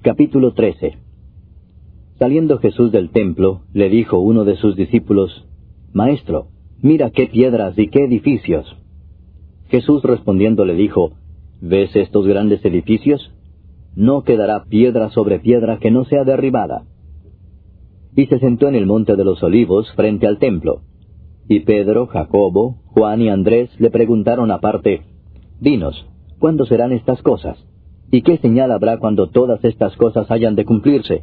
Capítulo 13. Saliendo Jesús del templo, le dijo uno de sus discípulos: Maestro, mira qué piedras y qué edificios. Jesús respondiendo le dijo: ¿Ves estos grandes edificios? No quedará piedra sobre piedra que no sea derribada. Y se sentó en el monte de los Olivos frente al templo. Y Pedro, Jacobo, Juan y Andrés le preguntaron aparte: Dinos, ¿cuándo serán estas cosas? ¿Y qué señal habrá cuando todas estas cosas hayan de cumplirse?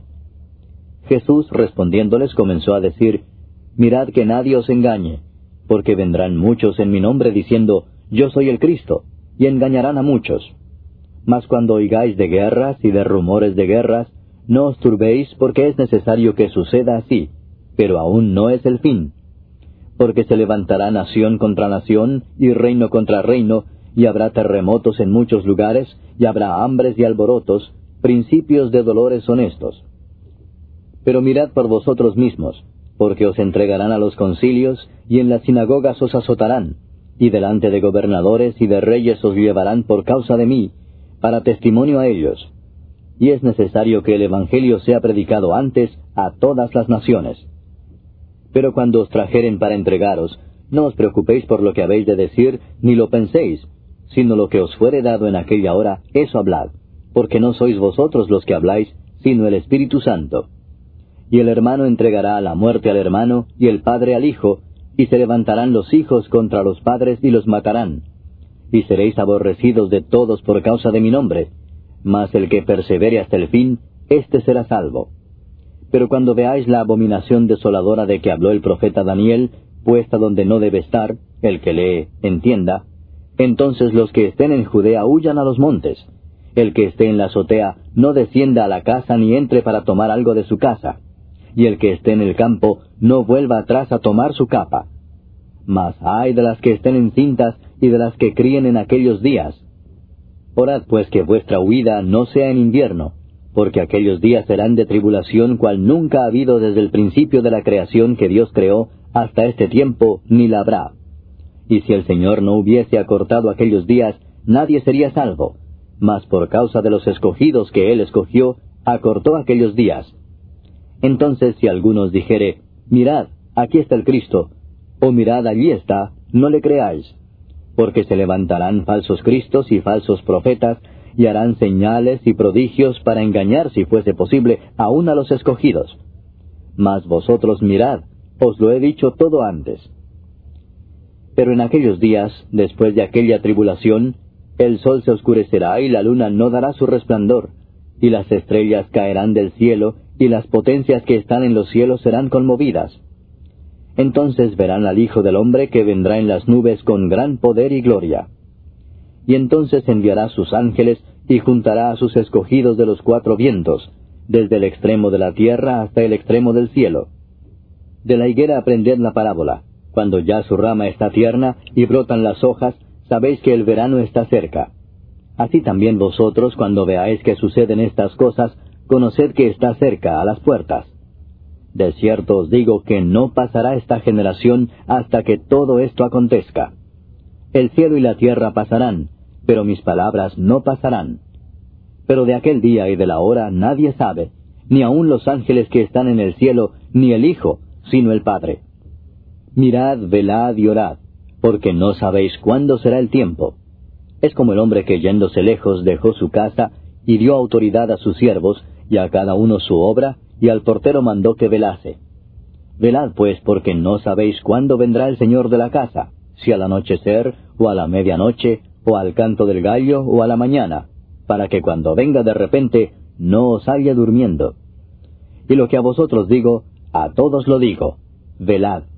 Jesús respondiéndoles comenzó a decir: Mirad que nadie os engañe, porque vendrán muchos en mi nombre diciendo: Yo soy el Cristo, y engañarán a muchos. Mas cuando oigáis de guerras y de rumores de guerras, no os turbéis, porque es necesario que suceda así, pero aún no es el fin. Porque se levantará nación contra nación, y reino contra reino, y habrá terremotos en muchos lugares, y habrá hambres y alborotos, principios de dolores honestos. Pero mirad por vosotros mismos, porque os entregarán a los concilios, y en las sinagogas os azotarán, y delante de gobernadores y de reyes os llevarán por causa de mí, para testimonio a ellos. Y es necesario que el Evangelio sea predicado antes a todas las naciones. Pero cuando os trajeren para entregaros, no os preocupéis por lo que habéis de decir, ni lo penséis, sino lo que os fuere dado en aquella hora, eso hablad, porque no sois vosotros los que habláis, sino el Espíritu Santo. Y el hermano entregará a la muerte al hermano, y el padre al hijo, y se levantarán los hijos contra los padres y los matarán. Y seréis aborrecidos de todos por causa de mi nombre, mas el que persevere hasta el fin, éste será salvo. Pero cuando veáis la abominación desoladora de que habló el profeta Daniel, puesta donde no debe estar, el que lee, entienda, entonces los que estén en Judea huyan a los montes. El que esté en la azotea no descienda a la casa ni entre para tomar algo de su casa. Y el que esté en el campo no vuelva atrás a tomar su capa. Mas ay de las que estén encintas y de las que críen en aquellos días. Orad pues que vuestra huida no sea en invierno, porque aquellos días serán de tribulación cual nunca ha habido desde el principio de la creación que Dios creó hasta este tiempo, ni la habrá. Y si el Señor no hubiese acortado aquellos días, nadie sería salvo, mas por causa de los escogidos que Él escogió, acortó aquellos días. Entonces si alguno os dijere: Mirad, aquí está el Cristo, o mirad, allí está, no le creáis, porque se levantarán falsos cristos y falsos profetas, y harán señales y prodigios para engañar, si fuese posible, aun a los escogidos. Mas vosotros mirad, os lo he dicho todo antes. Pero en aquellos días, después de aquella tribulación, el sol se oscurecerá y la luna no dará su resplandor, y las estrellas caerán del cielo, y las potencias que están en los cielos serán conmovidas. Entonces verán al Hijo del Hombre que vendrá en las nubes con gran poder y gloria. Y entonces enviará sus ángeles y juntará a sus escogidos de los cuatro vientos, desde el extremo de la tierra hasta el extremo del cielo. De la higuera aprended la parábola. Cuando ya su rama está tierna y brotan las hojas, sabéis que el verano está cerca. Así también vosotros, cuando veáis que suceden estas cosas, conoced que está cerca, a las puertas. De cierto os digo que no pasará esta generación hasta que todo esto acontezca. El cielo y la tierra pasarán, pero mis palabras no pasarán. Pero de aquel día y de la hora nadie sabe, ni aun los ángeles que están en el cielo, ni el Hijo, sino el Padre. Mirad, velad y orad, porque no sabéis cuándo será el tiempo. Es como el hombre que yéndose lejos dejó su casa, y dio autoridad a sus siervos, y a cada uno su obra, y al portero mandó que velase. Velad pues, porque no sabéis cuándo vendrá el Señor de la casa, si al anochecer, o a la medianoche, o al canto del gallo, o a la mañana, para que cuando venga de repente, no os haya durmiendo. Y lo que a vosotros digo, a todos lo digo: velad.